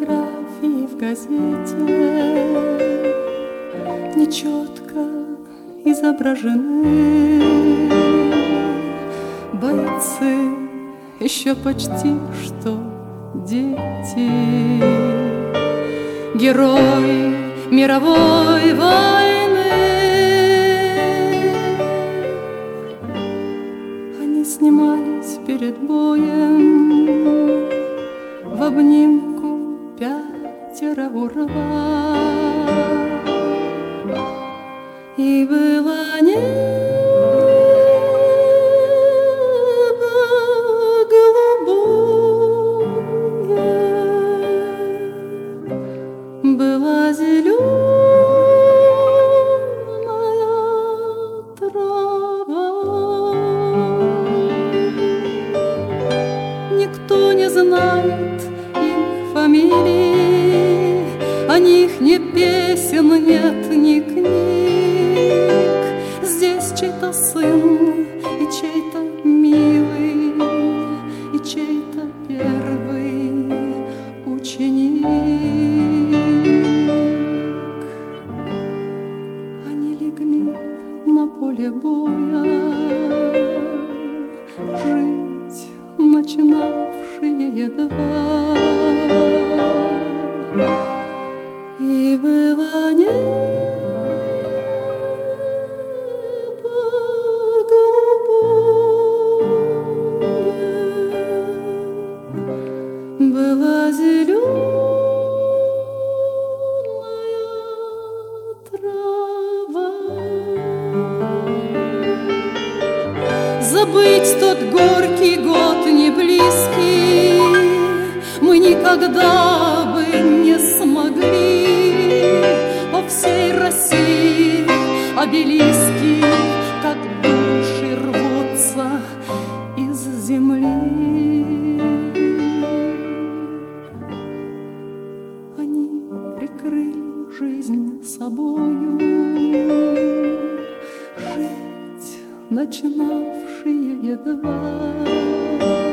фотографии в газете нечетко изображены. Бойцы еще почти что дети, герои мировой войны. Они снимались перед боем в обнимку 5 урва. И было небо голубое, была зеленая трава. Никто не знает их фамилий, о них ни песен нет, ни книг. Здесь чей-то сын и чей-то милый, и чей-то первый ученик. Они легли на поле боя, жить начинавшие едва. И было небо голубое, была зеленая трава. Забыть тот горький год не близкий мы никогда бы не смогли. По всей России обелиски, как души, рвутся из земли. Они прикрыли жизнь собою, жить начинавшие едва.